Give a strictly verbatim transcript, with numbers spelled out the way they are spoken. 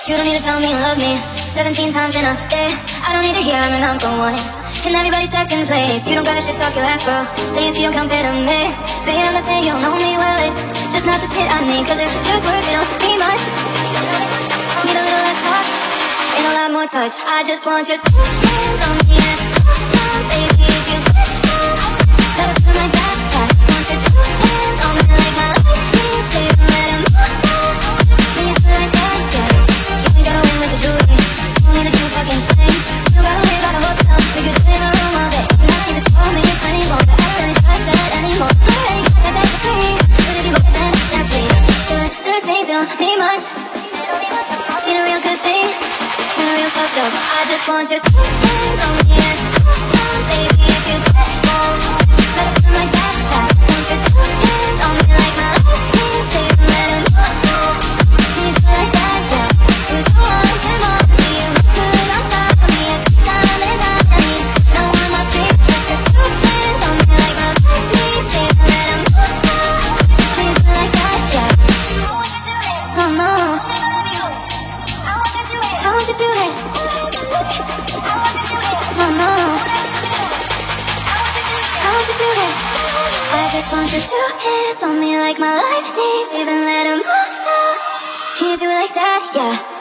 You don't need to tell me you love me seventeen times in a day. I don't need to hear I'm your number one and everybody's second place. You don't gotta shit talk your last girl, saying so you don't compare to me. Baby, I'm not saying you don't know me well, it's just not the shit I need. Cause if just words, they don't mean much. Need a little less talk and a lot more touch. I just want your two hands on me and baby, if you let it feel like that. I want your two hands on me like my life needs to let them when you feel like that, yeah. You ain't gotta win with the jewelry, you only the two fucking things. You gotta live out a hotel, we could sit in a room all day. You might need to call me anymore, but I don't really trust that anymore. I already got that back for free, but if you want that, that's sweet. Just, just things that don't mean much. Seen a real good thing, seen a real fucked up. I just want your two hands on me and baby, if you let it feel like that. I want your two hands on me like my life needs to let them when you feel like that, yeah. Cause I want them all to see you look good on top of me every time that I need. No one more trick, just your two hands on me like my life needs to let them when you feel like that, yeah. Oh no, I want your two hands. Oh no, I want your two hands. I just want your two hands on me like my life needs even let them know. Can you do it like that, yeah.